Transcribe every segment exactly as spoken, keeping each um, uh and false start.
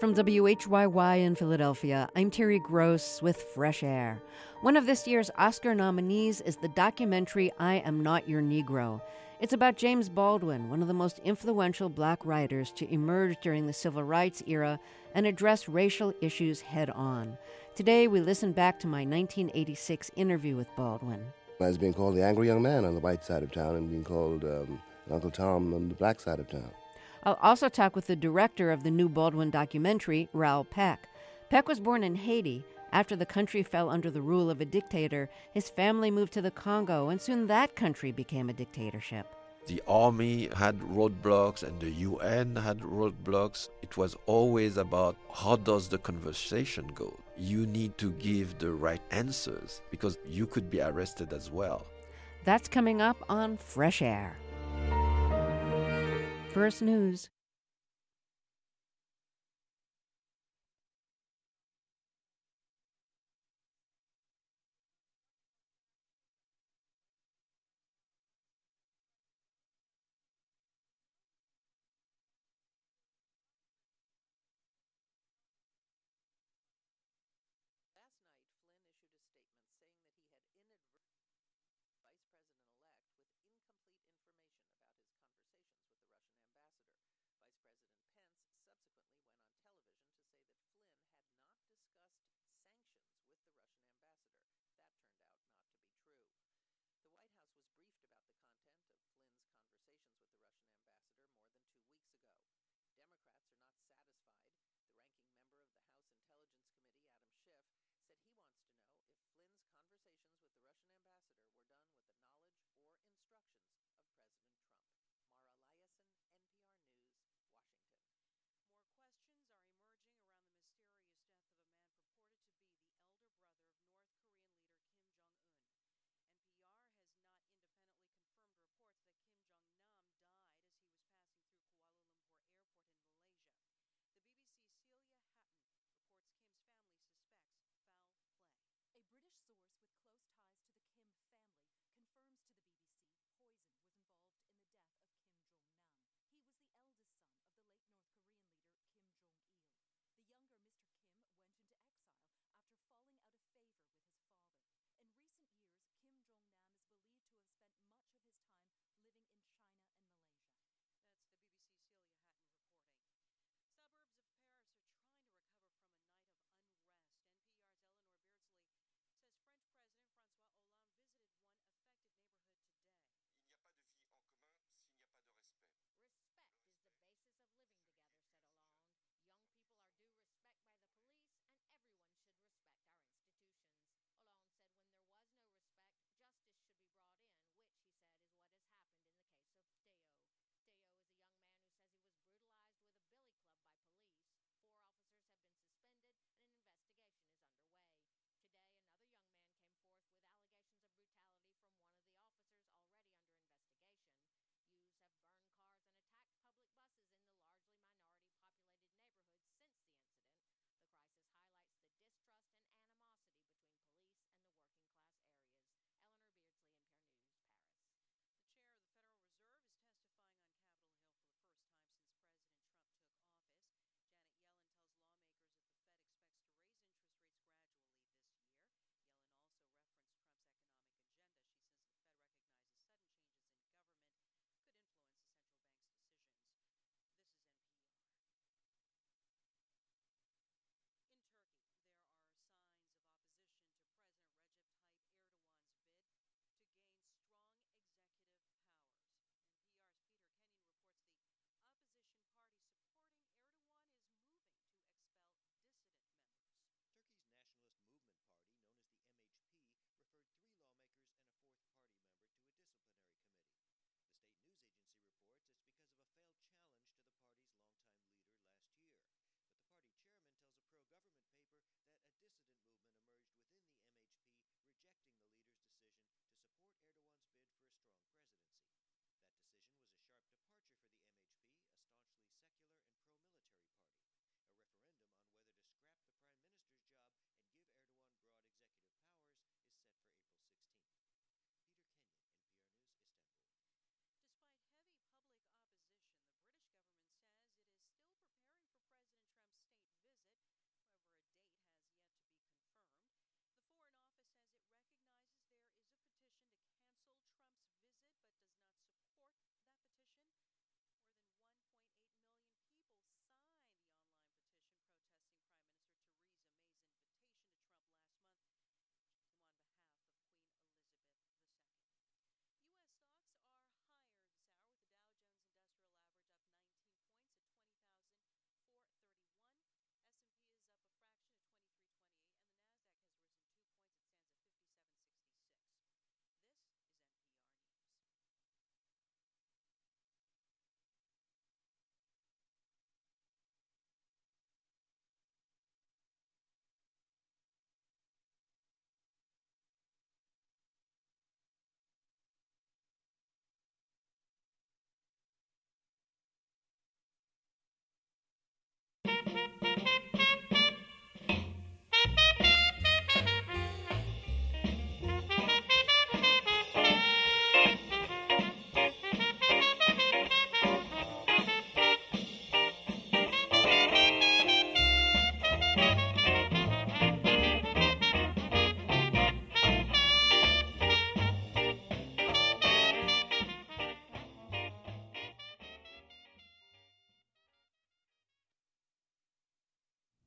From W H Y Y in Philadelphia, I'm Terry Gross with Fresh Air. One of this year's Oscar nominees is the documentary I Am Not Your Negro. It's about James Baldwin, one of the most influential black writers to emerge during the Civil Rights era and address racial issues head on. Today, we listen back to my nineteen eighty-six interview with Baldwin. I was being called the angry young man on the white side of town and being called um, Uncle Tom on the black side of town. I'll also talk with the director of the new Baldwin documentary, Raoul Peck. Peck was born in Haiti. After the country fell under the rule of a dictator, his family moved to the Congo, and soon that country became a dictatorship. The army had roadblocks and the U N had roadblocks. It was always about how does the conversation go? You need to give the right answers because you could be arrested as well. That's coming up on Fresh Air. First news.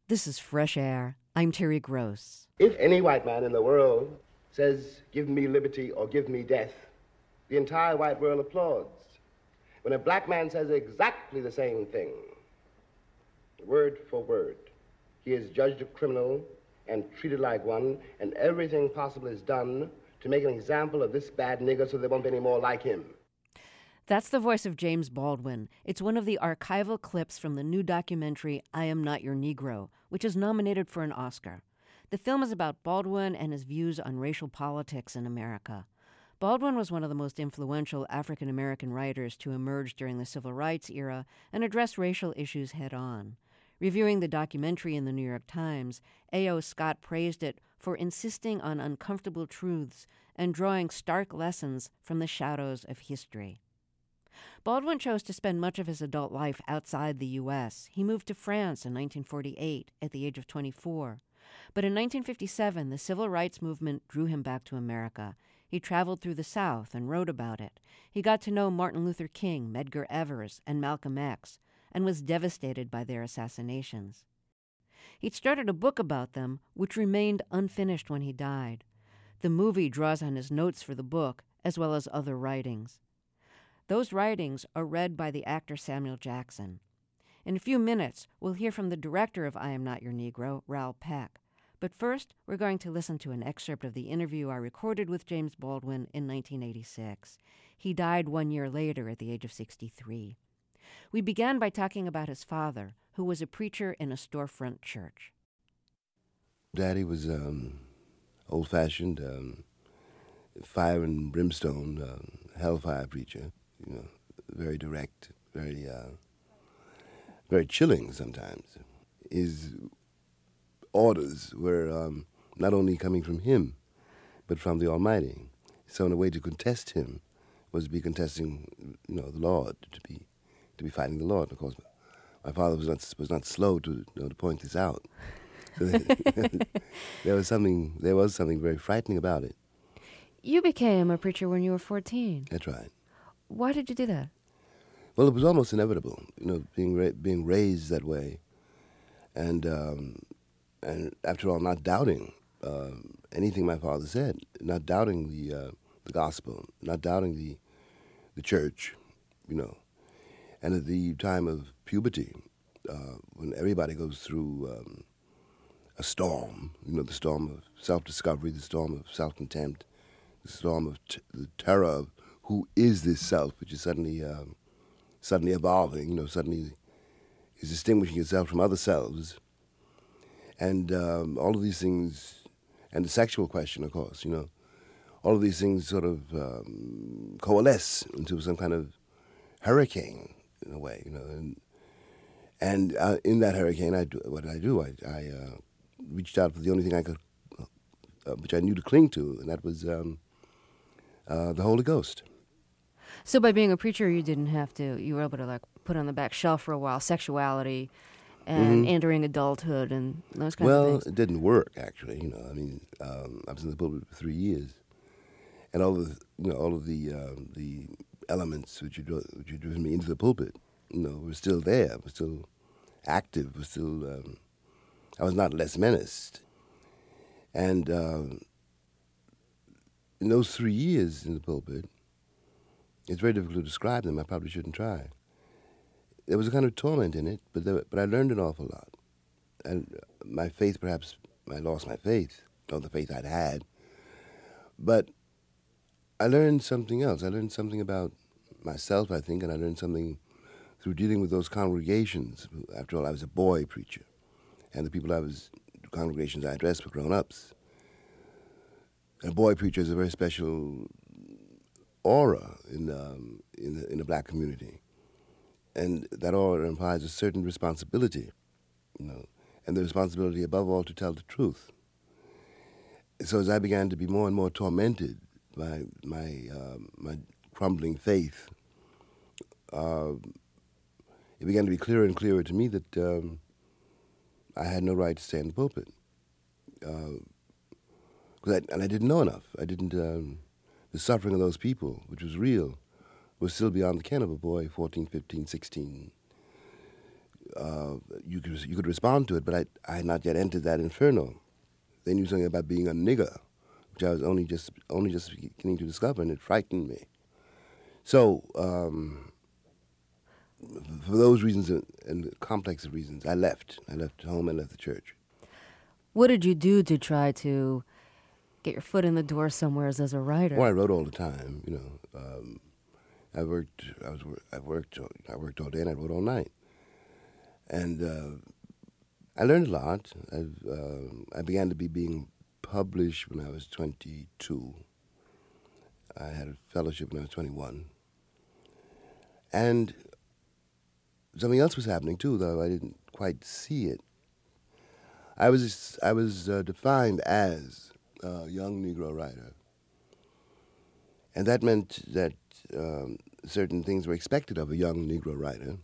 This is Fresh Air. I'm Terry Gross. If any white man in the world says, give me liberty or give me death, the entire white world applauds. When a black man says exactly the same thing, word for word, he is judged a criminal and treated like one, and everything possible is done to make an example of this bad nigger so there won't be any more like him. That's the voice of James Baldwin. It's one of the archival clips from the new documentary, I Am Not Your Negro, which is nominated for an Oscar. The film is about Baldwin and his views on racial politics in America. Baldwin was one of the most influential African-American writers to emerge during the Civil Rights era and address racial issues head-on. Reviewing the documentary in the New York Times, A O Scott praised it for insisting on uncomfortable truths and drawing stark lessons from the shadows of history. Baldwin chose to spend much of his adult life outside the U S. He moved to France in nineteen forty-eight at the age of twenty-four. But in nineteen fifty-seven, the civil rights movement drew him back to America. He traveled through the South and wrote about it. He got to know Martin Luther King, Medgar Evers, and Malcolm X, and was devastated by their assassinations. He'd started a book about them, which remained unfinished when he died. The movie draws on his notes for the book, as well as other writings. Those writings are read by the actor Samuel Jackson. In a few minutes, we'll hear from the director of I Am Not Your Negro, Raoul Peck. But first, we're going to listen to an excerpt of the interview I recorded with James Baldwin in nineteen eighty-six. He died one year later at the age of sixty-three. We began by talking about his father, who was a preacher in a storefront church. Daddy was um, old-fashioned, um, fire and brimstone, uh, hellfire preacher. You know, very direct, very, uh, very chilling sometimes. His orders were um, not only coming from him, but from the Almighty. So in a way to contest him was to be contesting, you know, the Lord, to be to be fighting the Lord. Of course, my father was not was not slow to you know, to point this out. So there was something there was something very frightening about it. You became a preacher when you were fourteen. That's right. Why did you do that? Well, it was almost inevitable, you know, being ra- being raised that way, and um, and after all, not doubting uh, anything my father said, not doubting the uh, the gospel, not doubting the the church, you know, and at the time of puberty, uh, when everybody goes through um, a storm, you know, the storm of self-discovery, the storm of self-contempt, the storm of t- the terror of who is this self, which is suddenly um, suddenly evolving, you know, suddenly is distinguishing itself from other selves. And um, all of these things, and the sexual question, of course, you know, all of these things sort of um, coalesce into some kind of hurricane, in a way, you know. And, and uh, in that hurricane, I do, what did I do? I, I uh, reached out for the only thing I could, uh, which I knew to cling to, and that was um, uh, the Holy Ghost. So by being a preacher, you didn't have to, you were able to like put on the back shelf for a while sexuality and mm-hmm. entering adulthood and those kinds well, of things. Well, it didn't work, actually, you know. I mean, um, I was in the pulpit for three years. And all of the, you know, all of the um, the elements which had, which had driven me into the pulpit, you know, were still there, were still active, were still, um, I was not less menaced. And uh, in those three years in the pulpit, it's very difficult to describe them. I probably shouldn't try. There was a kind of torment in it, but there, but I learned an awful lot. And my faith, perhaps, I lost my faith, or the faith I'd had. But I learned something else. I learned something about myself, I think, and I learned something through dealing with those congregations. After all, I was a boy preacher, and the people I was, the congregations I addressed were grown-ups. And a boy preacher is a very special aura in um, in the, in the black community, and that aura implies a certain responsibility, you know, and the responsibility above all to tell the truth. So as I began to be more and more tormented by my uh, my crumbling faith, uh, it began to be clearer and clearer to me that um, I had no right to stay in the pulpit, uh, I, and I didn't know enough. I didn't. Um, The suffering of those people, which was real, was still beyond the ken of a boy, fourteen, fifteen, sixteen, uh, you could you could respond to it, but I, I had not yet entered that inferno. They knew something about being a nigger, which I was only just only just beginning to discover, and it frightened me. So, um, for those reasons and, and complex of reasons, I left. I left home and left the church. What did you do to try to get your foot in the door somewhere as, as a writer? Well, I wrote all the time. You know, um, I worked. I was. I worked. I worked all day and I wrote all night. And uh, I learned a lot. I, uh, I began to be being published when I was twenty-two. I had a fellowship when I was twenty-one. And something else was happening too, though I didn't quite see it. I was I was uh, defined as a young Negro writer, and that meant that um, certain things were expected of a young Negro writer.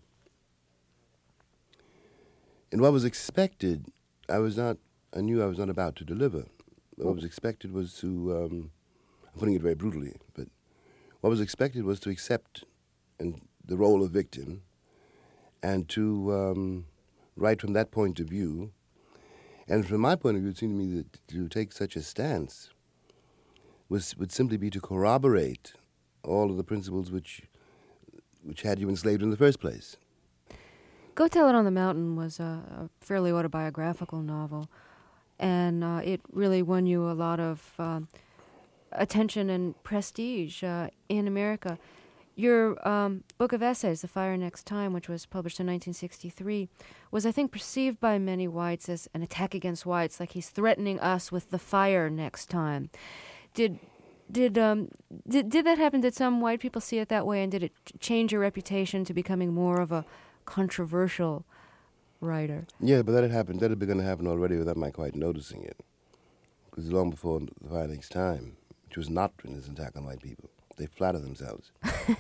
And what was expected, I was not. I knew I was not about to deliver. What was expected was to. Um, I'm putting it very brutally, but what was expected was to accept and the role of victim, and to um, write from that point of view. And from my point of view, it seemed to me that to take such a stance was would simply be to corroborate all of the principles which which had you enslaved in the first place. Go Tell It on the Mountain was a, a fairly autobiographical novel, and uh, it really won you a lot of uh, attention and prestige uh, in America. Your um, book of essays, The Fire Next Time, which was published in nineteen sixty-three, was, I think, perceived by many whites as an attack against whites, like he's threatening us with the fire next time. Did did um did, did that happen? Did some white people see it that way, and did it change your reputation to becoming more of a controversial writer? Yeah, but that had happened. That had begun to happen already without my quite noticing it. Because long before The Fire Next Time, which was not written as an attack on white people. They flatter themselves.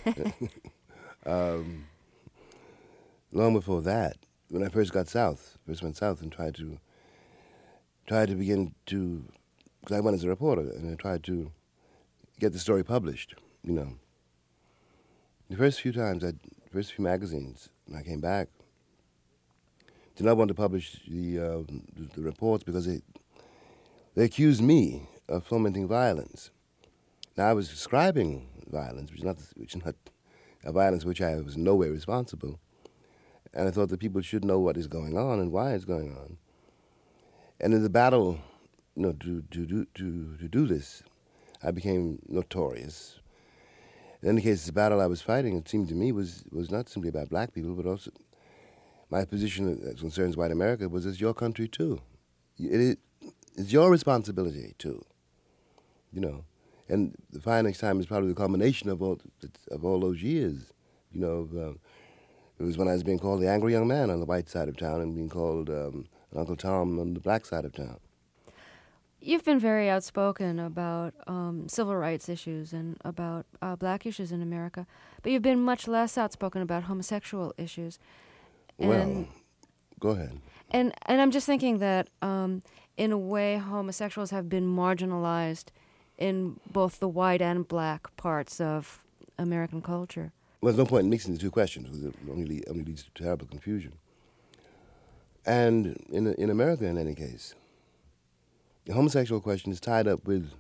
um, long before that, when I first got south, first went south and tried to tried to begin to, because I went as a reporter, and I tried to get the story published. You know, the first few times, I first few magazines, when I came back, did not want to publish the uh, the, the reports because they they accused me of fomenting violence. Now, I was describing violence, which is not, which is not a violence which I was in no way responsible, and I thought that people should know what is going on and why it's going on. And in the battle, you know, to to do to, to do this, I became notorious. In any case, the battle I was fighting, it seemed to me, was was not simply about black people, but also my position as concerns white America was it's your country too. It is it's your responsibility too. You know. And The Fire Next Time is probably the culmination of all of all those years. You know, uh, it was when I was being called the angry young man on the white side of town and being called um, Uncle Tom on the black side of town. You've been very outspoken about um, civil rights issues and about uh, black issues in America, but you've been much less outspoken about homosexual issues. And, well, go ahead. And and I'm just thinking that um, in a way, homosexuals have been marginalized in both the white and black parts of American culture. Well, there's no point in mixing the two questions because it only, lead, only leads to terrible confusion. And in in America, in any case, the homosexual question is tied up with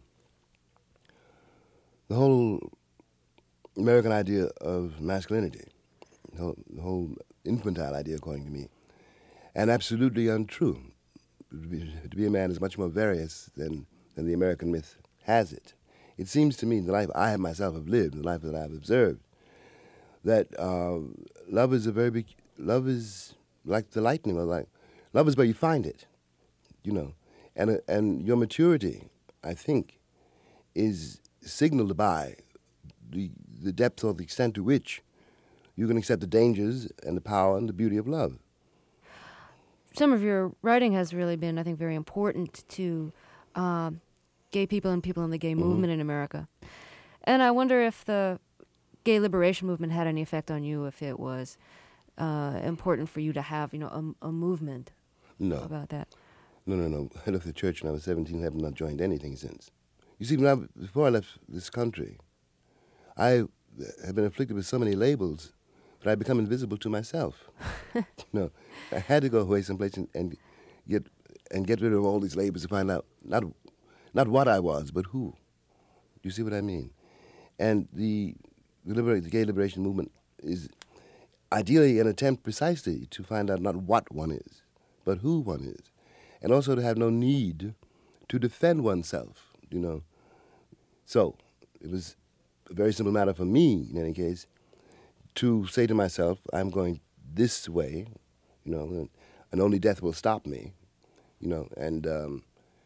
the whole American idea of masculinity, the whole, the whole infantile idea, according to me, and absolutely untrue. To be, to be a man is much more various than, than the American myth has it. It seems to me, the life I have myself have lived, the life that I have observed, that uh, love is a very big, love is like the lightning, or like, love is where you find it, you know, and uh, and your maturity, I think, is signaled by the the depth or the extent to which you can accept the dangers and the power and the beauty of love. Some of your writing has really been, I think, very important to uh, gay people and people in the gay mm-hmm. movement in America. And I wonder if the gay liberation movement had any effect on you, if it was uh, important for you to have, you know, a, a movement no. about that. No, no, no. I left the church when I was seventeen. I have not joined anything since. You see, when I, before I left this country, I have been afflicted with so many labels but I become invisible to myself. you know, I had to go away someplace and, and get and get rid of all these labels to find out not not what I was, but who. You see what I mean? And the the, liber- the gay liberation movement is ideally an attempt precisely to find out not what one is, but who one is, and also to have no need to defend oneself. You know, so it was a very simple matter for me, in any case, to say to myself, I'm going this way, you know, and, and only death will stop me, you know, and um,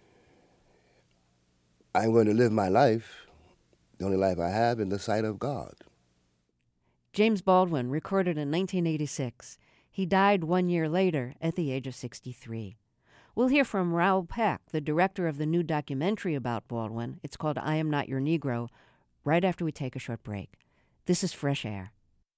I'm going to live my life, the only life I have, in the sight of God. James Baldwin, recorded in nineteen eighty-six. He died one year later at the age of sixty-three. We'll hear from Raoul Peck, the director of the new documentary about Baldwin. It's called I Am Not Your Negro, right after we take a short break. This is Fresh Air.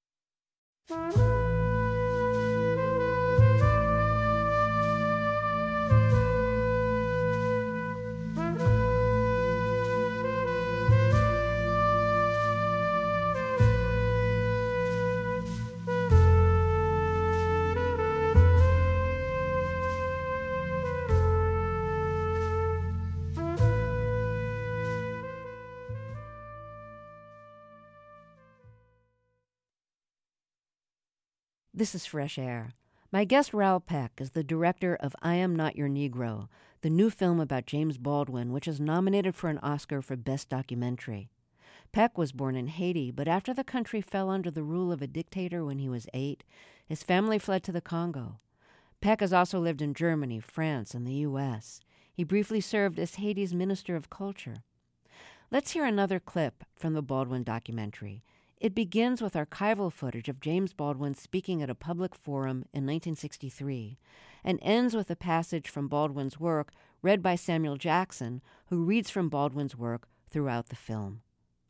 This is Fresh Air. My guest, Raoul Peck, is the director of I Am Not Your Negro, the new film about James Baldwin, which is nominated for an Oscar for Best Documentary. Peck was born in Haiti, but after the country fell under the rule of a dictator when he was eight, his family fled to the Congo. Peck has also lived in Germany, France, and the U S. He briefly served as Haiti's Minister of Culture. Let's hear another clip from the Baldwin documentary. It begins with archival footage of James Baldwin speaking at a public forum in nineteen sixty-three and ends with a passage from Baldwin's work read by Samuel Jackson, who reads from Baldwin's work throughout the film.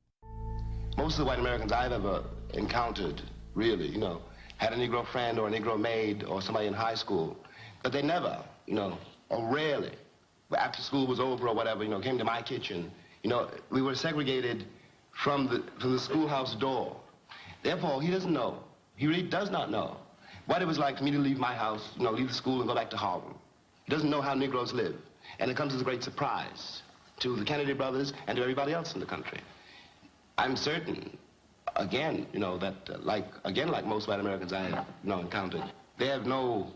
Most of the white Americans I've ever encountered, really, you know, had a Negro friend or a Negro maid or somebody in high school, but they never, you know, or rarely, after school was over or whatever, you know, came to my kitchen. You know, we were segregated from the from the schoolhouse door. Therefore, he doesn't know. He really does not know what it was like for me to leave my house, you know, leave the school and go back to Harlem. He doesn't know how Negroes live. And it comes as a great surprise to the Kennedy brothers and to everybody else in the country. I'm certain, again, you know, that uh, like, again, like most white Americans I have, you know, encountered, they have no,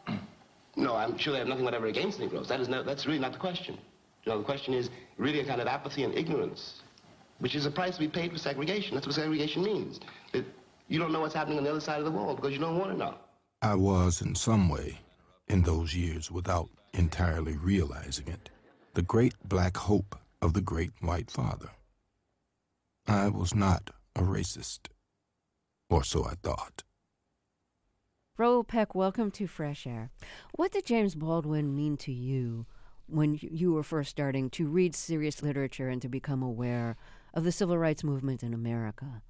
no, I'm sure they have nothing whatever against Negroes. That is no, that's really not the question. You know, the question is really a kind of apathy and ignorance, which is a price to be paid for segregation. That's what segregation means. That you don't know what's happening on the other side of the wall because you don't want to know. I was, in some way, in those years, without entirely realizing it, the great black hope of the great white father. I was not a racist, or so I thought. Raoul Peck, welcome to Fresh Air. What did James Baldwin mean to you when you were first starting to read serious literature and to become aware of the civil rights movement in America?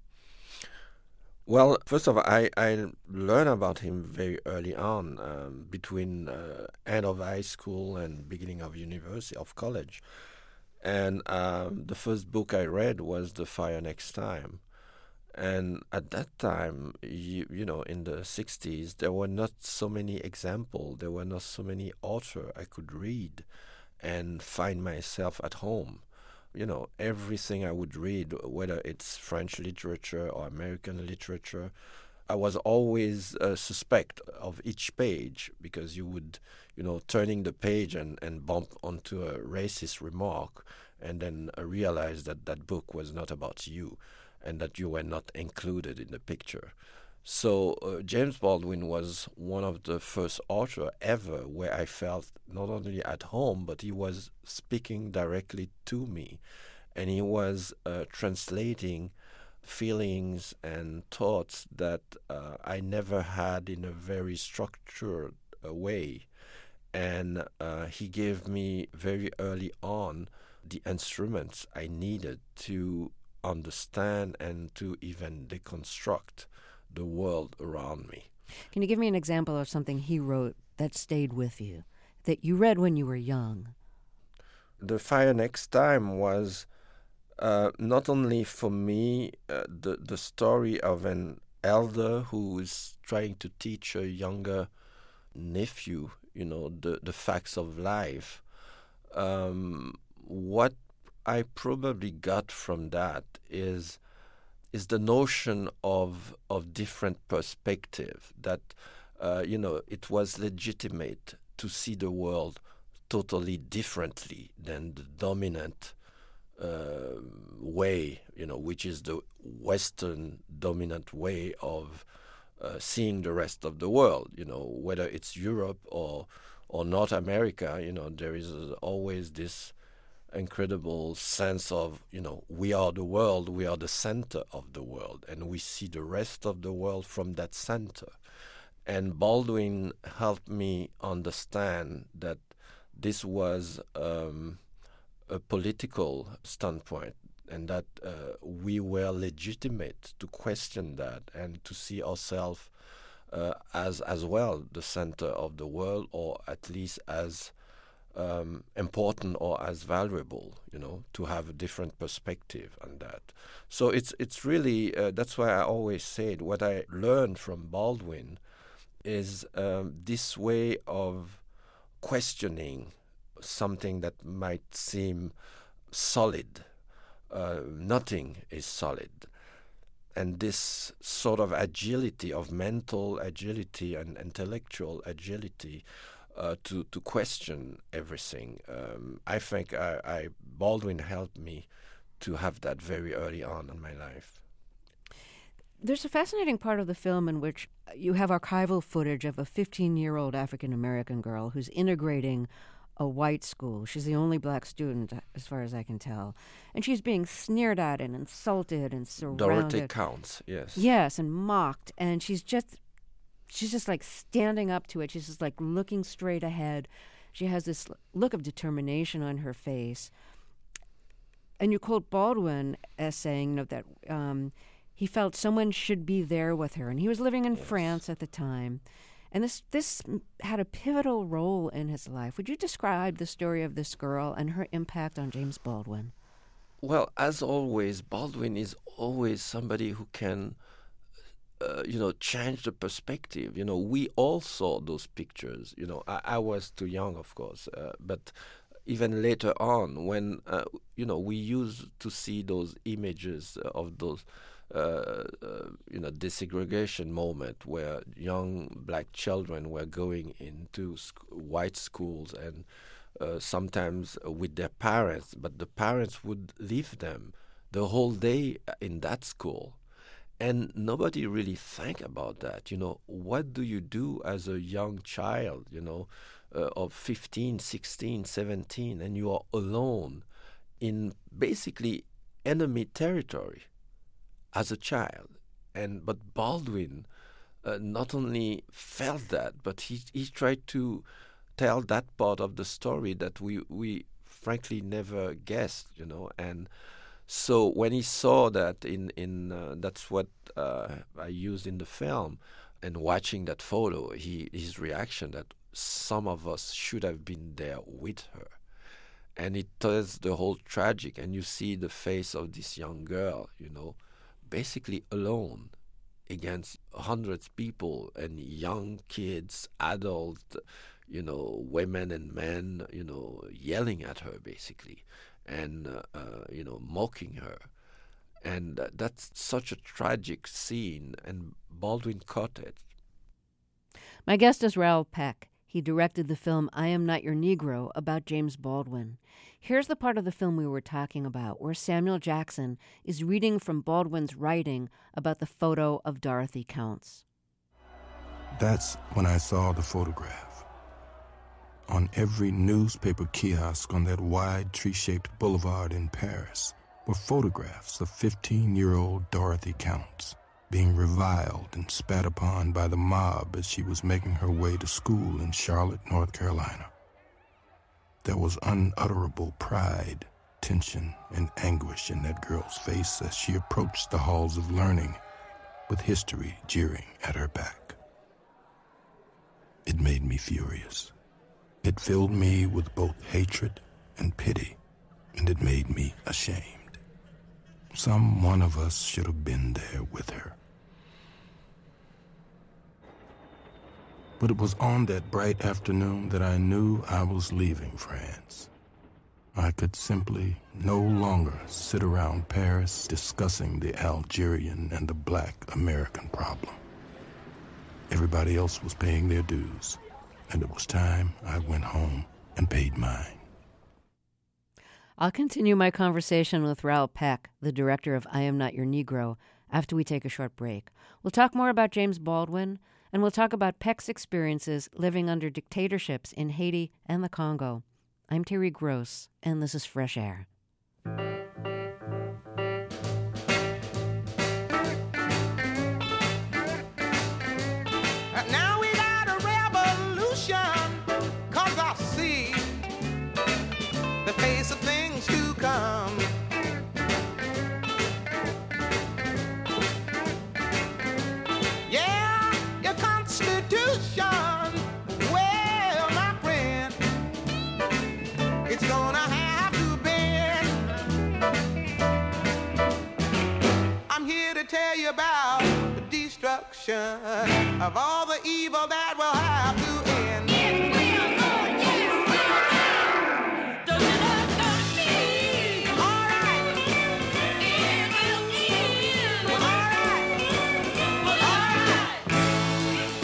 Well, first of all, I, I learned about him very early on, um, between uh, end of high school and beginning of university, of college. And um, the first book I read was The Fire Next Time. And at that time, you, you know, in the sixties, there were not so many examples. There were not so many authors I could read and find myself at home. You know, everything I would read, whether it's French literature or American literature, I was always uh, suspect of each page because you would, you know, turning the page and, and bump onto a racist remark and then uh, realize that that book was not about you and that you were not included in the picture. So uh, James Baldwin was one of the first authors ever where I felt not only at home, but he was speaking directly to me. And he was uh, translating feelings and thoughts that uh, I never had in a very structured uh, way. And uh, he gave me very early on the instruments I needed to understand and to even deconstruct the world around me. Can you give me an example of something he wrote that stayed with you, that you read when you were young? The Fire Next Time was uh, not only for me uh, the, the story of an elder who is trying to teach a younger nephew, you know, the, the facts of life. Um, what I probably got from that is is the notion of of different perspective, that uh, you know, it was legitimate to see the world totally differently than the dominant uh, way, you know, which is the Western dominant way of uh, seeing the rest of the world. You know, whether it's Europe or or North America, you know, there is always this incredible sense of, you know, we are the world, we are the center of the world, and we see the rest of the world from that center. And Baldwin helped me understand that this was um, a political standpoint, and that uh, we were legitimate to question that and to see ourselves uh, as as well the center of the world, or at least as um, important or as valuable, you know, to have a different perspective on that. So it's it's really uh, that's why I always said what I learned from Baldwin is um, this way of questioning something that might seem solid. Uh, nothing is solid. And this sort of agility, of mental agility and intellectual agility uh, to, to question everything, um, I think I, I Baldwin helped me to have that very early on in my life. There's a fascinating part of the film in which you have archival footage of a fifteen-year-old African-American girl who's integrating a white school. She's the only black student, as far as I can tell. And she's being sneered at and insulted and surrounded. Dorothy Counts, yes. Yes, and mocked. And she's just, she's just like standing up to it. She's just like looking straight ahead. She has this look of determination on her face. And you quote Baldwin as saying, you know, that um, he felt someone should be there with her. And he was living in yes. France at the time. And this this had a pivotal role in his life. Would you describe the story of this girl and her impact on James Baldwin? Well, as always, Baldwin is always somebody who can, uh, you know, change the perspective. You know, we all saw those pictures. You know, I, I was too young, of course, uh, but even later on, when uh, you know, we used to see those images of those. Uh, uh, you know, desegregation moment where young black children were going into sc- white schools and uh, sometimes with their parents, but the parents would leave them the whole day in that school. And nobody really think about that. You know, what do you do as a young child, you know, uh, of fifteen, sixteen, seventeen, and you are alone in basically enemy territory as a child? And but Baldwin uh, not only felt that, but he he tried to tell that part of the story that we we frankly never guessed, you know. And so when he saw that in in uh, that's what uh, I used in the film, and watching that photo, he his reaction that some of us should have been there with her. And it tells the whole tragic, and you see the face of this young girl, you know, basically alone against hundreds of people and young kids, adults, you know, women and men, you know, yelling at her basically, and, uh, uh, you know, mocking her. And uh, that's such a tragic scene, and Baldwin caught it. My guest is Raoul Peck. He directed the film I Am Not Your Negro about James Baldwin. Here's the part of the film we were talking about, where Samuel Jackson is reading from Baldwin's writing about the photo of Dorothy Counts. That's when I saw the photograph. On every newspaper kiosk on that wide tree-shaped boulevard in Paris were photographs of fifteen-year-old Dorothy Counts being reviled and spat upon by the mob as she was making her way to school in Charlotte, North Carolina. There was unutterable pride, tension, and anguish in that girl's face as she approached the halls of learning with history jeering at her back. It made me furious. It filled me with both hatred and pity, and it made me ashamed. Some one of us should have been there with her. But it was on that bright afternoon that I knew I was leaving France. I could simply no longer sit around Paris discussing the Algerian and the black American problem. Everybody else was paying their dues, and it was time I went home and paid mine. I'll continue my conversation with Raoul Peck, the director of I Am Not Your Negro, after we take a short break. We'll talk more about James Baldwin, and we'll talk about Peck's experiences living under dictatorships in Haiti and the Congo. I'm Terry Gross, and this is Fresh Air. Now we got a revolution, 'cause I see the face of things to come. Yeah, your Constitution, well, my friend, it's gonna have to bend. I'm here to tell you about the destruction of all the evil that will have to end. Yes, we'll go, yes, we'll go. Don't you love me? All right, It will end. all right, Well, all right.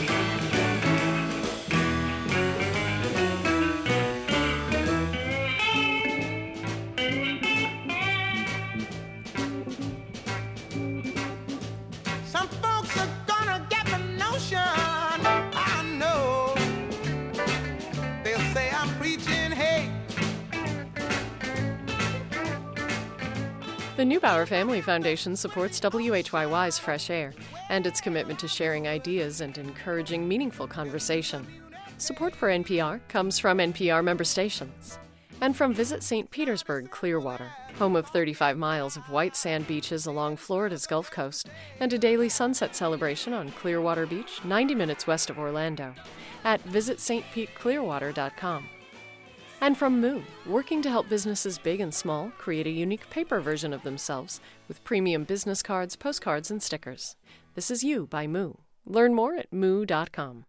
some folks are gonna get the notion. I know they'll say I'm preaching hate. The Neubauer Family Foundation supports W H Y Y's Fresh Air and its commitment to sharing ideas and encouraging meaningful conversation. Support for N P R comes from N P R member stations and from Visit Saint Petersburg Clearwater, home of thirty-five miles of white sand beaches along Florida's Gulf Coast and a daily sunset celebration on Clearwater Beach, ninety minutes west of Orlando, at visit st pete clearwater dot com. And from Moo, working to help businesses big and small create a unique paper version of themselves with premium business cards, postcards, and stickers. This is You by Moo. Learn more at moo dot com.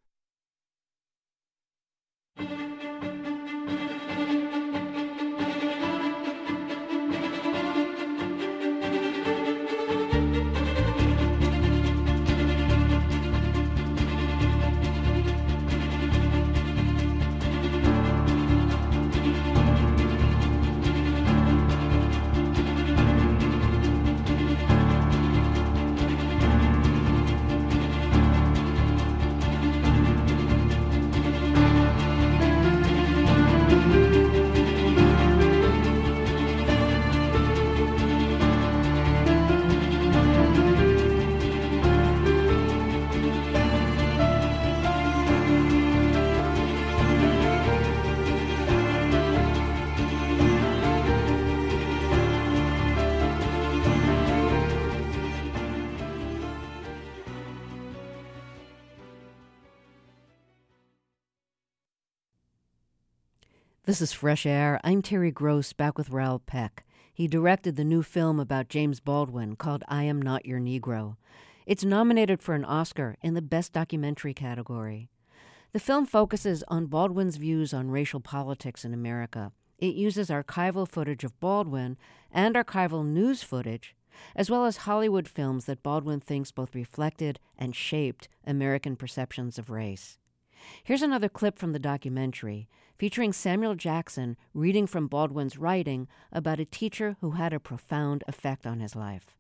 This is Fresh Air. I'm Terry Gross, back with Raoul Peck. He directed the new film about James Baldwin called I Am Not Your Negro. It's nominated for an Oscar in the Best Documentary category. The film focuses on Baldwin's views on racial politics in America. It uses archival footage of Baldwin and archival news footage, as well as Hollywood films that Baldwin thinks both reflected and shaped American perceptions of race. Here's another clip from the documentary, featuring Samuel Jackson reading from Baldwin's writing about a teacher who had a profound effect on his life.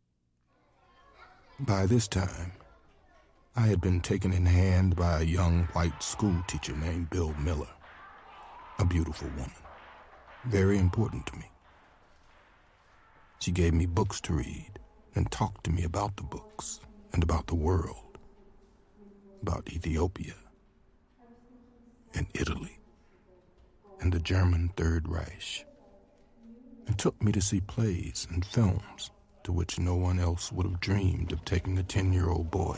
By this time, I had been taken in hand by a young white school teacher named Bill Miller, a beautiful woman, very important to me. She gave me books to read and talked to me about the books and about the world, about Ethiopia and Italy and the German Third Reich, and took me to see plays and films to which no one else would have dreamed of taking a ten-year-old boy.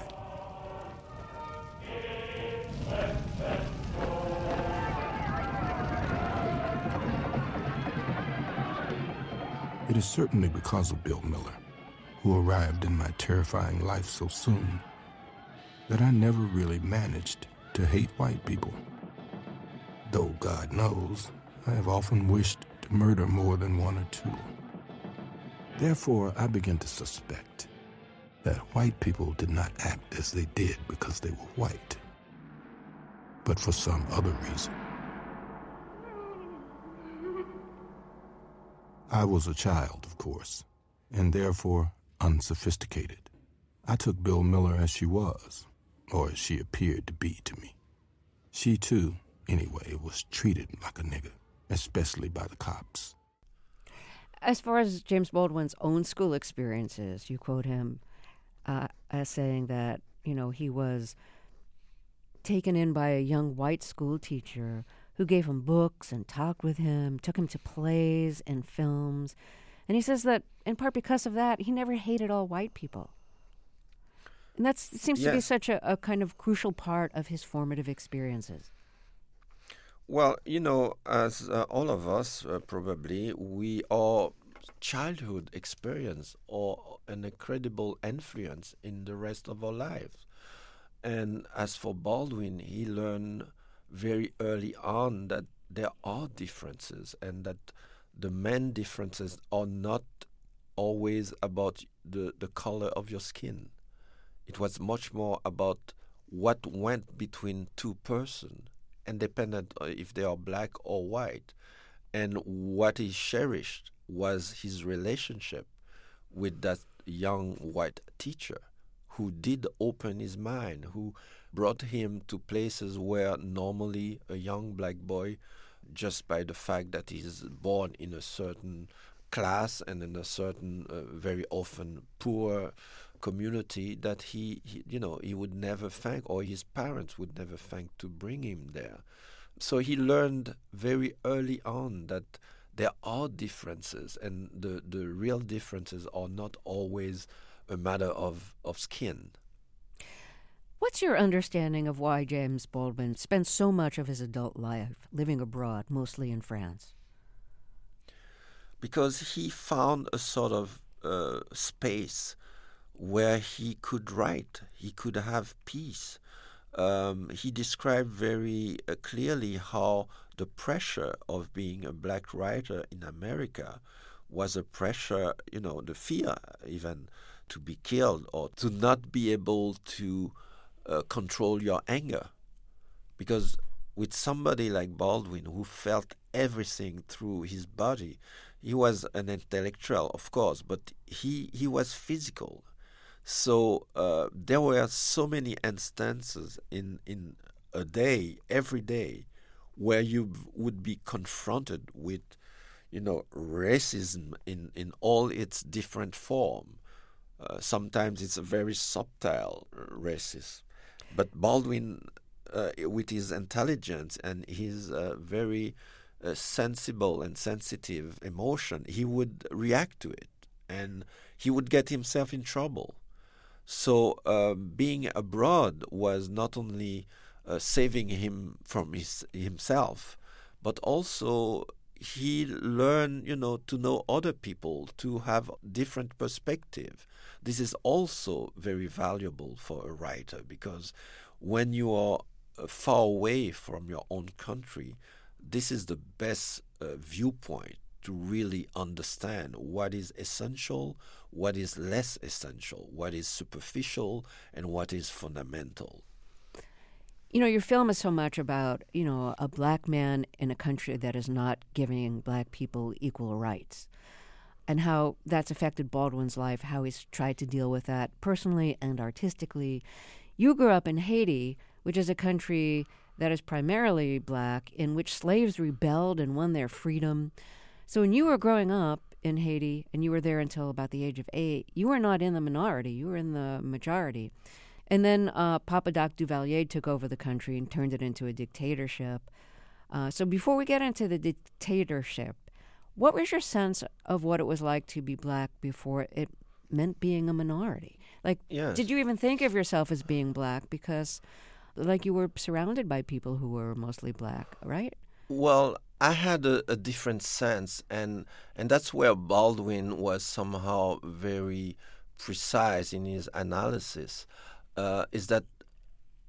It is certainly because of Bill Miller, who arrived in my terrifying life so soon, that I never really managed to hate white people. Though God knows, I have often wished to murder more than one or two. Therefore, I begin to suspect that white people did not act as they did because they were white, but for some other reason. I was a child, of course, and therefore unsophisticated. I took Bill Miller as she was, or as she appeared to be to me. She, too, anyway, was treated like a nigger, especially by the cops. As far as James Baldwin's own school experiences, you quote him uh, as saying that, you know, he was taken in by a young white school teacher who gave him books and talked with him, took him to plays and films. And he says that, in part because of that, he never hated all white people. And that seems yes. to be such a, a kind of crucial part of his formative experiences. Well, you know, as uh, all of us, uh, probably, we our childhood experience or an incredible influence in the rest of our lives. And as for Baldwin, he learned very early on that there are differences and that the main differences are not always about the, the color of your skin. It was much more about what went between two persons, independent if they are black or white. And what he cherished was his relationship with that young white teacher who did open his mind, who brought him to places where normally a young black boy, just by the fact that he's born in a certain class and in a certain uh, very often poor community, that he, he, you know, he would never think, or his parents would never think to bring him there. So he learned very early on that there are differences, and the, the real differences are not always a matter of, of skin. What's your understanding of why James Baldwin spent so much of his adult life living abroad, mostly in France? Because he found a sort of uh, space where he could write, he could have peace. Um, he described very uh, clearly how the pressure of being a black writer in America was a pressure, you know, the fear even to be killed or to not be able to uh, control your anger. Because with somebody like Baldwin, who felt everything through his body, he was an intellectual, of course, but he, he was physical. So uh, there were so many instances in, in a day, every day, where you would be confronted with, you know, racism in, in all its different form. Uh, sometimes it's a very subtle racism. But Baldwin, uh, with his intelligence and his uh, very uh, sensible and sensitive emotion, he would react to it, and he would get himself in trouble. So uh, being abroad was not only uh, saving him from his, himself, but also he learned, you know, to know other people, to have different perspective. This is also very valuable for a writer, because when you are far away from your own country, this is the best uh, viewpoint to really understand what is essential, what is less essential, what is superficial, and what is fundamental. You know, your film is so much about, you know, a black man in a country that is not giving black people equal rights, and how that's affected Baldwin's life, how he's tried to deal with that personally and artistically. You grew up in Haiti, which is a country that is primarily black, in which slaves rebelled and won their freedom. So when you were growing up in Haiti, and you were there until about the age of eight, you were not in the minority, you were in the majority. And then uh, Papa Doc Duvalier took over the country and turned it into a dictatorship. Uh, so before we get into the dictatorship, what was your sense of what it was like to be black before it meant being a minority? Like, yes. Did you even think of yourself as being black? Because, like, you were surrounded by people who were mostly black, right? Well, I had a, a different sense, and and that's where Baldwin was somehow very precise in his analysis, uh, is that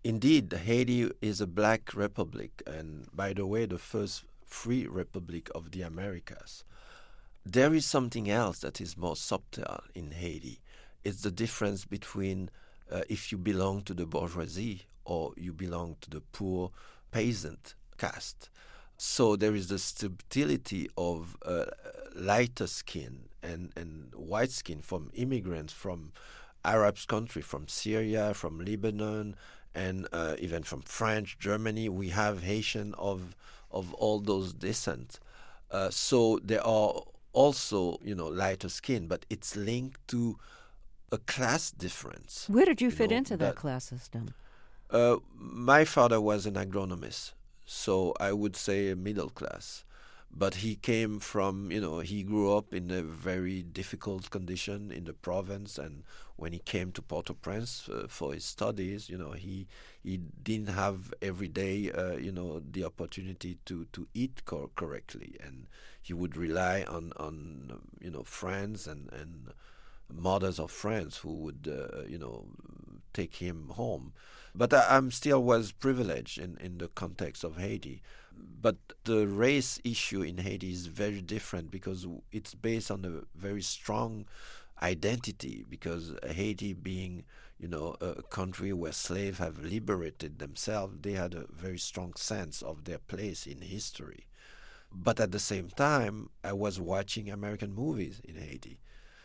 indeed, Haiti is a black republic, and by the way, the first free republic of the Americas. There is something else that is more subtle in Haiti. It's the difference between uh, if you belong to the bourgeoisie or you belong to the poor peasant caste. So there is the subtlety of uh, lighter skin and, and white skin from immigrants from Arab countries, from Syria, from Lebanon, and uh, even from France, Germany. We have Haitian of of all those descent. Uh, so there are also, you know, lighter skin, but it's linked to a class difference. Where did you, you fit know, into that, that class system? Uh, my father was an agronomist, so I would say middle class. But he came from, you know, he grew up in a very difficult condition in the province, and when he came to Port-au-Prince uh, for his studies, you know, he he didn't have every day, uh, you know, the opportunity to, to eat cor- correctly, and he would rely on, on you know, friends and, and mothers of friends who would, uh, you know, take him home. But I, I'm still was privileged in, in the context of Haiti. But the race issue in Haiti is very different because it's based on a very strong identity, because Haiti being, you know, a country where slaves have liberated themselves, they had a very strong sense of their place in history. But at the same time, I was watching American movies in Haiti.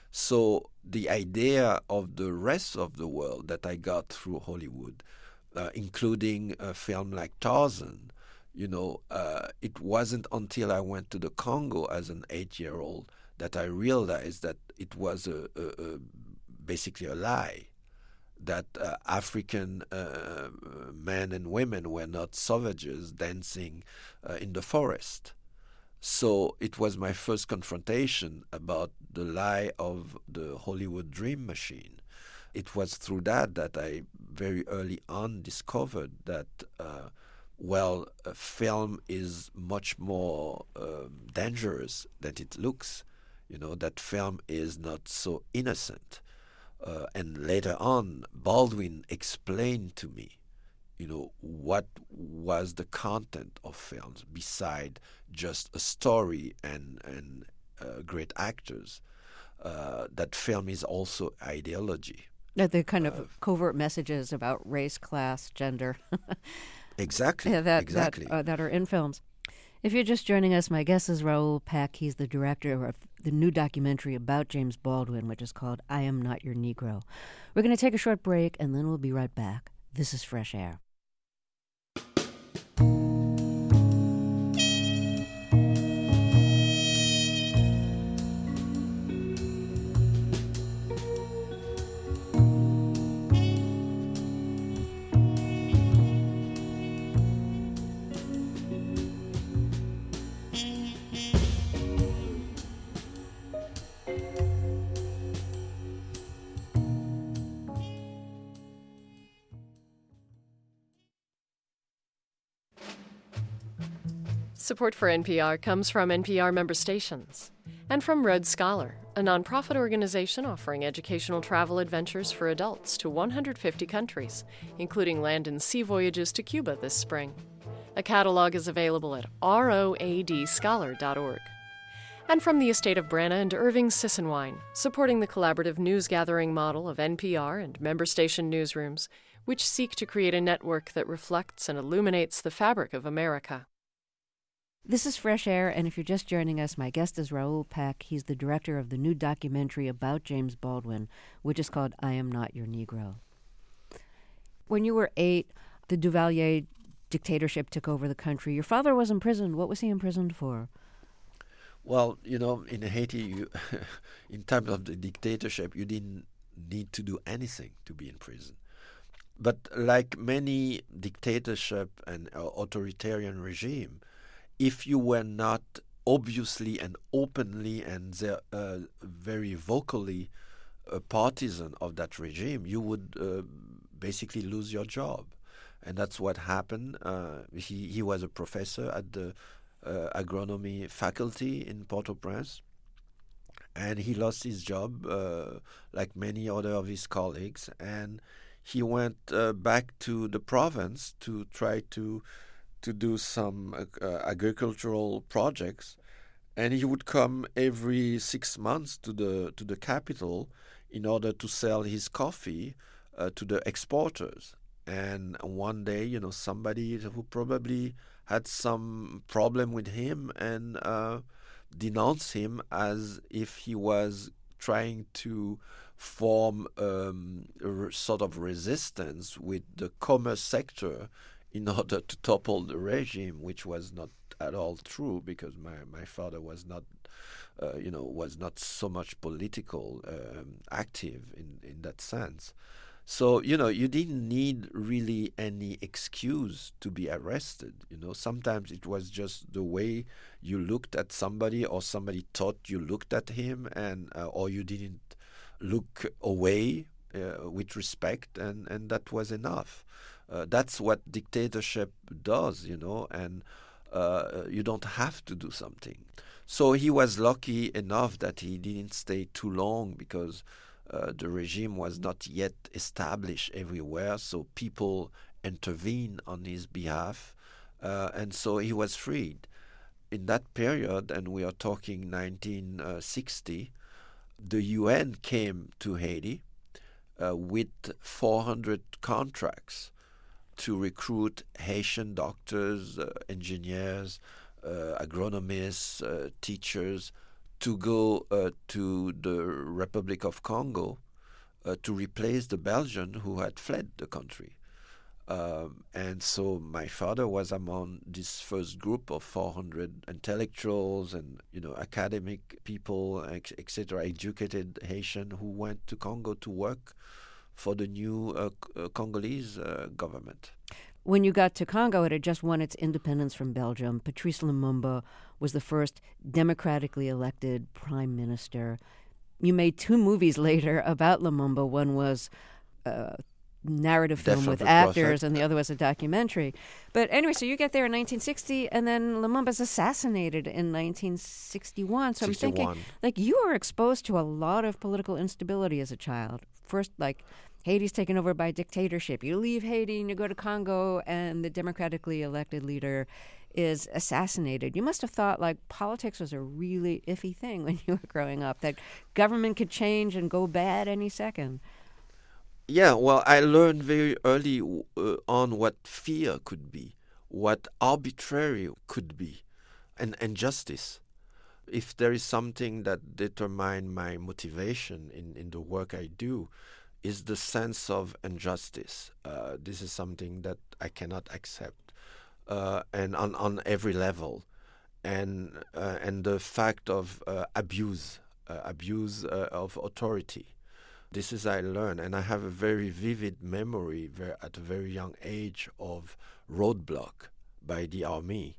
So the idea of the rest of the world that I got through Hollywood, uh, including a film like Tarzan, you know, uh, it wasn't until I went to the Congo as an eight-year-old that I realized that it was a, a, a basically a lie, that uh, African uh, men and women were not savages dancing uh, in the forest. So it was my first confrontation about the lie of the Hollywood dream machine. It was through that that I very early on discovered that uh, well, a film is much more um, dangerous than it looks. You know, that film is not so innocent. Uh, and later on, Baldwin explained to me, you know, what was the content of films beside just a story and, and uh, great actors. Uh, that film is also ideology. The kind of uh, covert messages about race, class, gender. Exactly. Yeah, that, exactly. That, uh, that are in films. If you're just joining us, my guest is Raoul Peck. He's the director of the new documentary about James Baldwin, which is called I Am Not Your Negro. We're going to take a short break, and then we'll be right back. This is Fresh Air. Support for N P R comes from N P R member stations and from Road Scholar, a nonprofit organization offering educational travel adventures for adults to one hundred fifty countries, including land and sea voyages to Cuba this spring. A catalog is available at road scholar dot org. And from the estate of Branna and Irving Sissenwine, supporting the collaborative news-gathering model of N P R and member station newsrooms, which seek to create a network that reflects and illuminates the fabric of America. This is Fresh Air, and if you're just joining us, my guest is Raoul Peck. He's the director of the new documentary about James Baldwin, which is called I Am Not Your Negro. When you were eight, the Duvalier dictatorship took over the country. Your father was imprisoned. What was he imprisoned for? Well, you know, in Haiti, you, in times of the dictatorship, you didn't need to do anything to be in prison. But like many dictatorship and uh, authoritarian regime, if you were not obviously and openly and uh, very vocally a partisan of that regime, you would uh, basically lose your job. And that's what happened. Uh, he, he was a professor at the uh, agronomy faculty in Port-au-Prince, and he lost his job uh, like many other of his colleagues, and he went uh, back to the province to try to to do some uh, uh, agricultural projects, and he would come every six months to the to the capital in order to sell his coffee uh, to the exporters. And one day, you know, somebody who probably had some problem with him and uh, denounced him as if he was trying to form um, a re- sort of resistance with the commerce sector in order to topple the regime, which was not at all true, because my, my father was not, uh, you know, was not so much political um, active in, in that sense. So, you know, you didn't need really any excuse to be arrested. You know, sometimes it was just the way you looked at somebody, or somebody thought you looked at him, and uh, or you didn't look away uh, with respect, and, and that was enough. Uh, that's what dictatorship does, you know, and uh, you don't have to do something. So he was lucky enough that he didn't stay too long, because uh, the regime was not yet established everywhere, so people intervened on his behalf, uh, and so he was freed. In that period, and we are talking nineteen sixty, the U N came to Haiti uh, with four hundred contracts to recruit Haitian doctors, uh, engineers, uh, agronomists, uh, teachers, to go uh, to the Republic of Congo uh, to replace the Belgians who had fled the country. Um, and so my father was among this first group of four hundred intellectuals and, you know, academic people, et cetera, educated Haitian who went to Congo to work for the new uh, uh, Congolese uh, government. When you got to Congo, it had just won its independence from Belgium. Patrice Lumumba was the first democratically elected prime minister. You made two movies later about Lumumba. One was a narrative film Death of with the actors, Prophet. and the other was a documentary. But anyway, so you get there in nineteen sixty, and then Lumumba's assassinated in nineteen sixty-one. So I'm thinking, sixty-one. like, you were exposed to a lot of political instability as a child. First, like, Haiti's taken over by dictatorship. You leave Haiti and you go to Congo, and the democratically elected leader is assassinated. You must have thought, like, politics was a really iffy thing when you were growing up, that government could change and go bad any second. Yeah, well, I learned very early uh, on what fear could be, what arbitrary could be, and, and justice. If there is something that determines my motivation in, in the work I do, is the sense of injustice. Uh, this is something that I cannot accept, uh, and on, on every level, and uh, and the fact of uh, abuse, uh, abuse uh, of authority. This is I learned, and I have a very vivid memory very, at a very young age of roadblock by the army.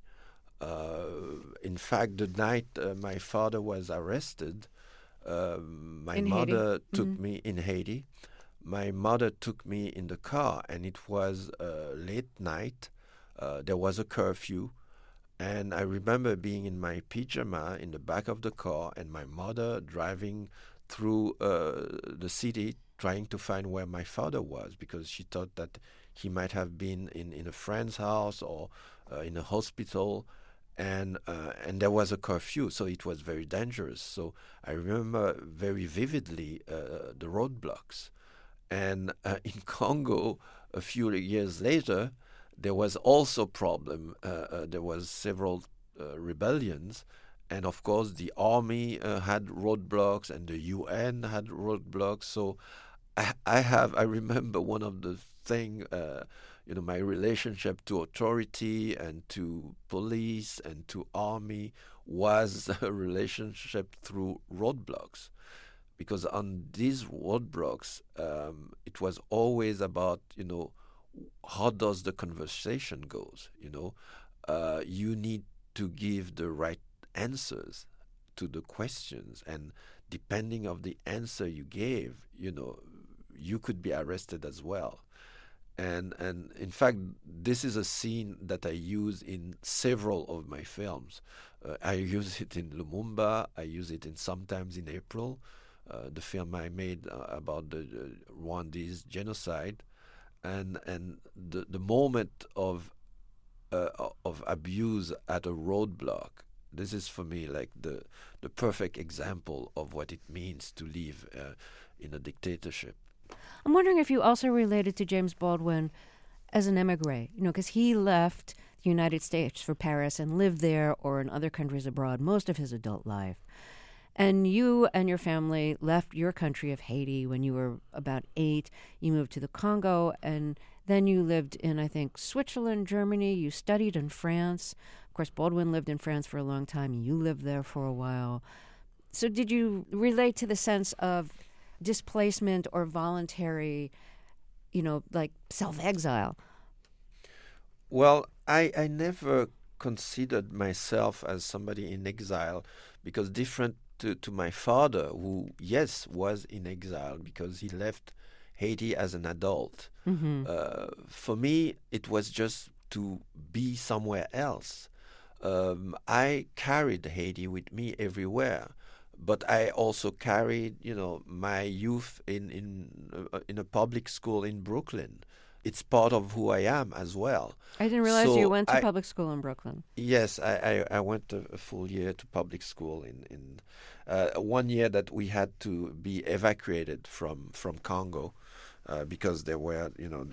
Uh, in fact, the night uh, my father was arrested, uh, my In mother Haiti? took Mhm. me in Haiti. My mother took me in the car, and it was uh, late night. Uh, there was a curfew, and I remember being in my pyjama in the back of the car, and my mother driving through uh, the city trying to find where my father was, because she thought that he might have been in, in a friend's house or uh, in a hospital, and uh, and there was a curfew, so it was very dangerous. So I remember very vividly uh, the roadblocks. And uh, in Congo, a few years later, there was also problem. Uh, uh, there was several uh, rebellions, and of course the army uh, had roadblocks, and the U N had roadblocks. So I, I have, I remember one of the thing, uh, you know, my relationship to authority and to police and to army was a relationship through roadblocks. Because on these roadblocks, um, it was always about, you know, how does the conversation goes, you know. Uh, you need to give the right answers to the questions, and depending of the answer you gave, you know, you could be arrested as well. And and in fact, this is a scene that I use in several of my films. Uh, I use it in Lumumba. I use it in Sometimes in April, uh, the film I made uh, about the uh, Rwandese genocide. and and the the moment of uh, of abuse at a roadblock. This is for me like the the perfect example of what it means to live uh, in a dictatorship. I'm wondering if you also related to James Baldwin as an emigre, you know, because he left the United States for Paris and lived there or in other countries abroad most of his adult life. And you and your family left your country of Haiti when you were about eight. You moved to the Congo, and then you lived in, I think, Switzerland, Germany. You studied in France. Of course, Baldwin lived in France for a long time. You lived there for a while. So did you relate to the sense of displacement or voluntary, you know, like self-exile? Well, I, I never considered myself as somebody in exile, because different to, to my father, who, yes, was in exile because he left Haiti as an adult. Mm-hmm. Uh, for me, it was just to be somewhere else. Um, I carried Haiti with me everywhere, but I also carried, you know, my youth in in uh, in a public school in Brooklyn. It's part of who I am as well. I didn't realize So you went to I- public school in Brooklyn. Yes, I, I, I went a, a full year to public school in in uh, one year that we had to be evacuated from from Congo uh, because there were, you know,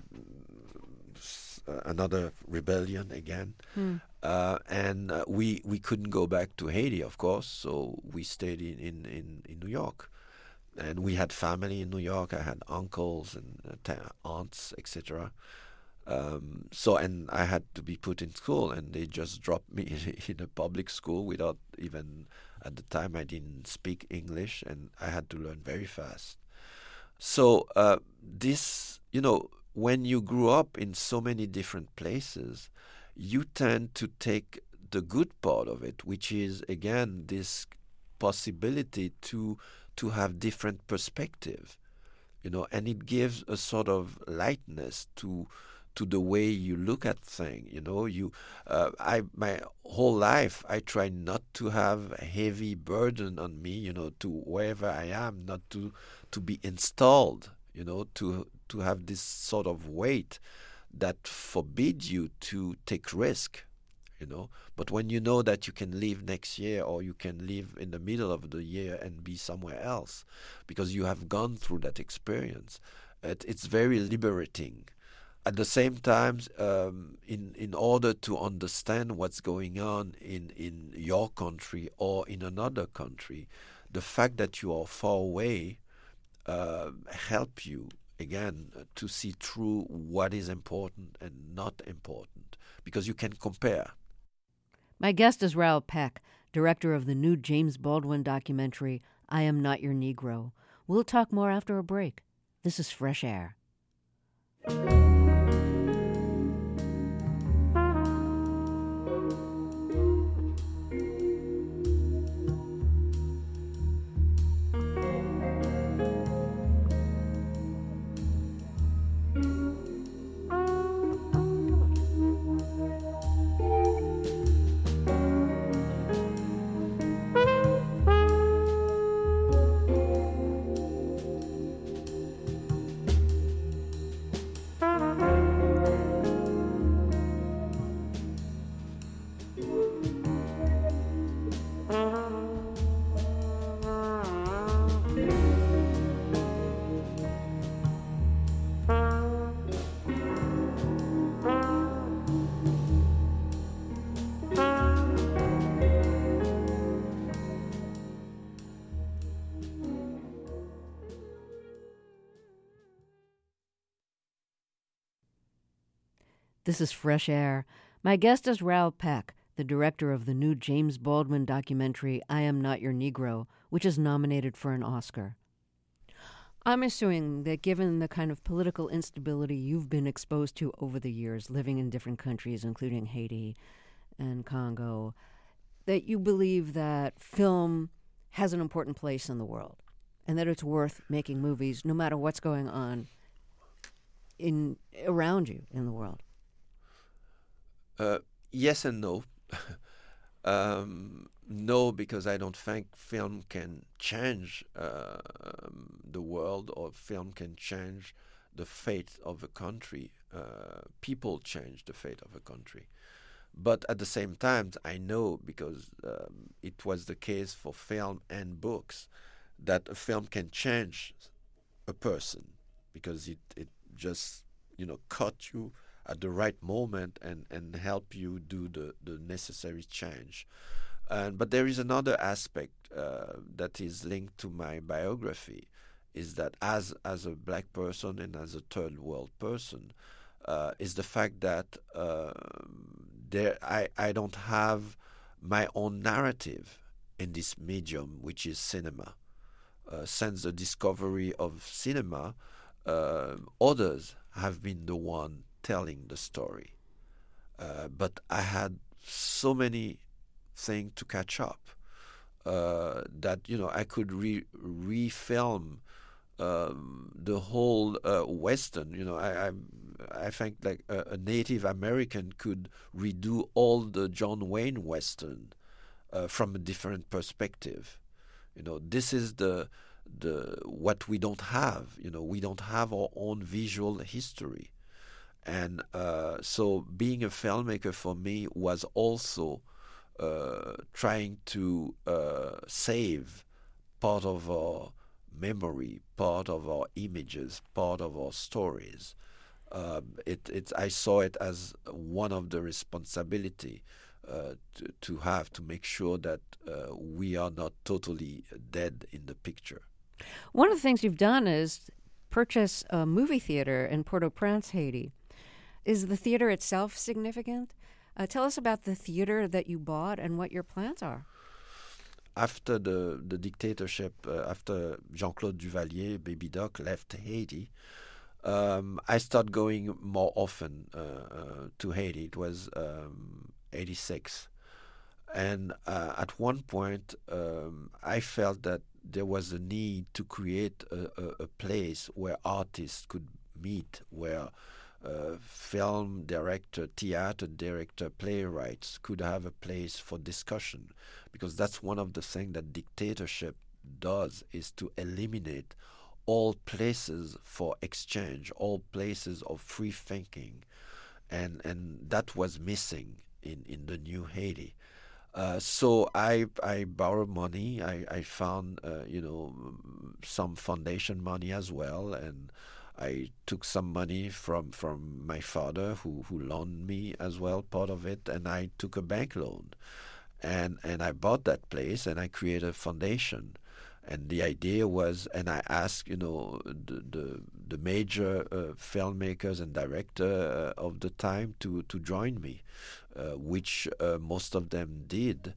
s- uh, another rebellion again, Hmm. uh, and uh, we we couldn't go back to Haiti, of course. So we stayed in in, in, in New York, and we had family in New York. I had uncles and uh, ta- aunts, et cetera. Um, so, and I had to be put in school, and they just dropped me in, in a public school without even, at the time I didn't speak English, and I had to learn very fast. So, uh, this, you know, when you grew up in so many different places, you tend to take the good part of it, which is, again, this possibility to to have different perspective, you know, and it gives a sort of lightness to to the way you look at things. You know, you, uh, I, my whole life, I try not to have a heavy burden on me. You know, to wherever I am, not to to be installed. You know, to to have this sort of weight that forbids you to take risk. You know, but when you know that you can leave next year, or you can leave in the middle of the year and be somewhere else, because you have gone through that experience, it, it's very liberating. At the same time, um, in in order to understand what's going on in, in your country or in another country, the fact that you are far away uh, help you again to see through what is important and not important, because you can compare. My guest is Raoul Peck, director of the new James Baldwin documentary, I Am Not Your Negro. We'll talk more after a break. This is Fresh Air. This is Fresh Air. My guest is Raoul Peck, the director of the new James Baldwin documentary, I Am Not Your Negro, which is nominated for an Oscar. I'm assuming that given the kind of political instability you've been exposed to over the years, living in different countries, including Haiti and Congo, that you believe that film has an important place in the world and that it's worth making movies no matter what's going on in around you in the world. Uh, yes and no. um, no, because I don't think film can change uh, um, the world, or film can change the fate of a country. Uh, people change the fate of a country. But at the same time, I know, because um, it was the case for film and books, that a film can change a person, because it, it just, you know, caught you at the right moment and, and help you do the, the necessary change. And, but there is another aspect uh, that is linked to my biography, is that as as a black person and as a third world person, uh, is the fact that uh, there I, I don't have my own narrative in this medium, which is cinema. Uh, since the discovery of cinema, uh, others have been the one telling the story. Uh, but I had so many things to catch up uh, that, you know, I could re refilm um, the whole uh, Western. You know, I I, I think like a, a Native American could redo all the John Wayne Western uh, from a different perspective. You know, this is the the what we don't have. You know, we don't have our own visual history. And uh, so being a filmmaker for me was also uh, trying to uh, save part of our memory, part of our images, part of our stories. Um, it, it, I saw it as one of the responsibility uh, to, to have to make sure that uh, we are not totally dead in the picture. One of the things you've done is purchase a movie theater in Port-au-Prince, Haiti. Is the theater itself significant? Uh, tell us about the theater that you bought and what your plans are. After the, the dictatorship, uh, after Jean-Claude Duvalier, Baby Doc, left Haiti, um, I started going more often uh, uh, to Haiti. It was um, eighty-six. And uh, at one point, um, I felt that there was a need to create a, a, a place where artists could meet, where Uh, film director, theater director, playwrights could have a place for discussion, because that's one of the things that dictatorship does, is to eliminate all places for exchange, all places of free thinking, and and that was missing in, in the new Haiti. Uh, so I I borrowed money. I I found uh, you know some foundation money as well, and I took some money from, from my father, who, who loaned me as well, part of it, and I took a bank loan. And and I bought that place, and I created a foundation. And the idea was, and I asked, you know, the the, the major uh, filmmakers and directors uh, of the time to, to join me, uh, which uh, most of them did.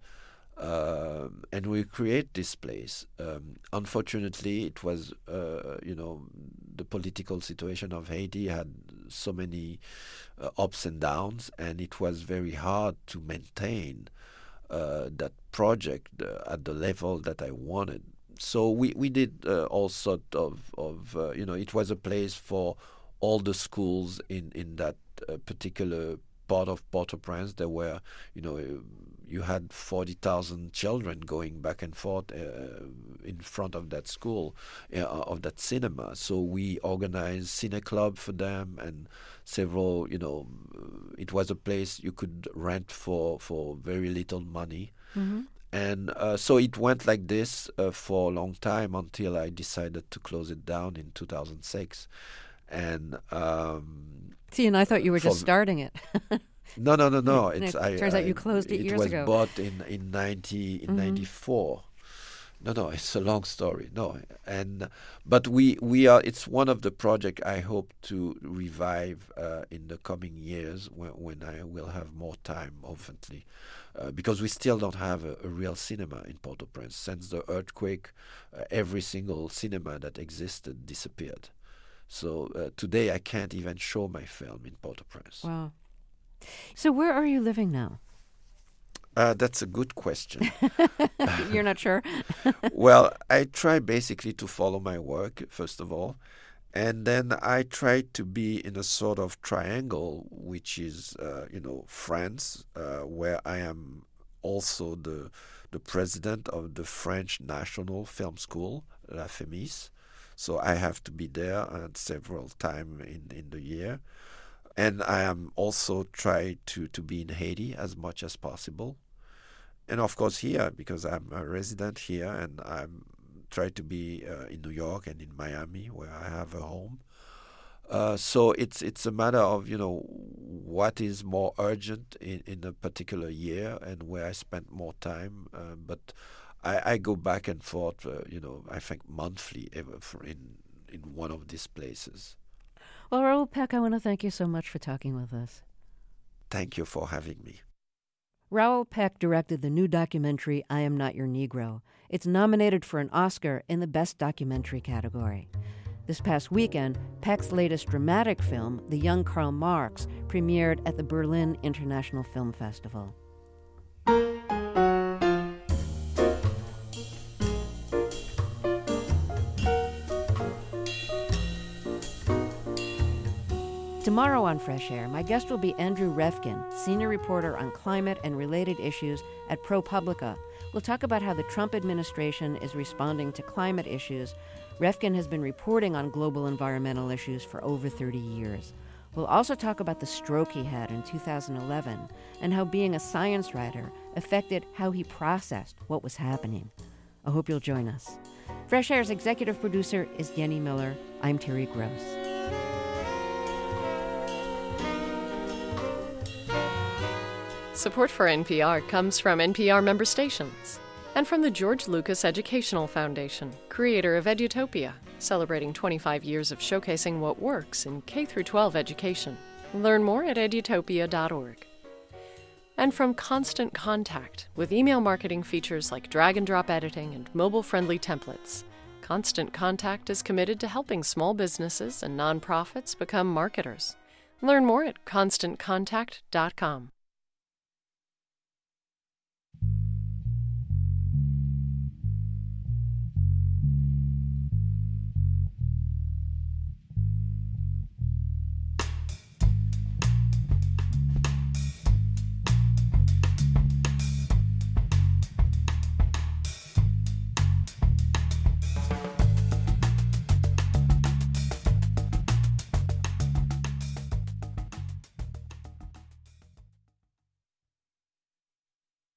Uh, and we create this place. Um, unfortunately, it was, uh, you know, the political situation of Haiti had so many uh, ups and downs, and it was very hard to maintain uh, that project uh, at the level that I wanted. So we, we did uh, all sort of, of uh, you know, it was a place for all the schools in, in that uh, particular part of Port-au-Prince. There were, you know, you had forty thousand children going back and forth uh, in front of that school, uh, of that cinema. So we organized Cine Club for them, and several, you know, it was a place you could rent for, for very little money. Mm-hmm. And uh, so it went like this uh, for a long time, until I decided to close it down in two thousand six. And um, see, and I thought you were just starting it. No, no, no, no. It's, it I, turns I, out you closed it, it years was ago. bought in in ninety in mm-hmm. ninety-four. No, no, it's a long story. No, and but we we are. It's one of the projects I hope to revive uh, in the coming years, when when I will have more time, hopefully, uh, because we still don't have a, a real cinema in Port-au-Prince. Since the earthquake, uh, every single cinema that existed disappeared. So uh, today I can't even show my film in Port-au-Prince. Wow. So where are you living now? Uh, that's a good question. You're not sure? Well, I try basically to follow my work, first of all. And then I try to be in a sort of triangle, which is, uh, you know, France, uh, where I am also the the president of the French National Film School, La FEMIS. So I have to be there uh, several times in, in the year. And I am also trying to, to be in Haiti as much as possible. And of course here, because I'm a resident here, and I'm try to be uh, in New York and in Miami, where I have a home. Uh, so it's it's a matter of, you know, what is more urgent in, in a particular year and where I spend more time. Uh, but I, I go back and forth, uh, you know, I think monthly ever for in, in one of these places. Well, Raoul Peck, I want to thank you so much for talking with us. Thank you for having me. Raoul Peck directed the new documentary, I Am Not Your Negro. It's nominated for an Oscar in the Best Documentary category. This past weekend, Peck's latest dramatic film, The Young Karl Marx, premiered at the Berlin International Film Festival. Tomorrow on Fresh Air, my guest will be Andrew Refkin, senior reporter on climate and related issues at ProPublica. We'll talk about how the Trump administration is responding to climate issues. Refkin has been reporting on global environmental issues for over thirty years. We'll also talk about the stroke he had in two thousand eleven and how being a science writer affected how he processed what was happening. I hope you'll join us. Fresh Air's executive producer is Jenny Miller. I'm Terry Gross. Support for N P R comes from N P R member stations and from the George Lucas Educational Foundation, creator of Edutopia, celebrating twenty-five years of showcasing what works in K through twelve education. Learn more at edutopia dot org. And from Constant Contact, with email marketing features like drag-and-drop editing and mobile-friendly templates. Constant Contact is committed to helping small businesses and nonprofits become marketers. Learn more at constant contact dot com.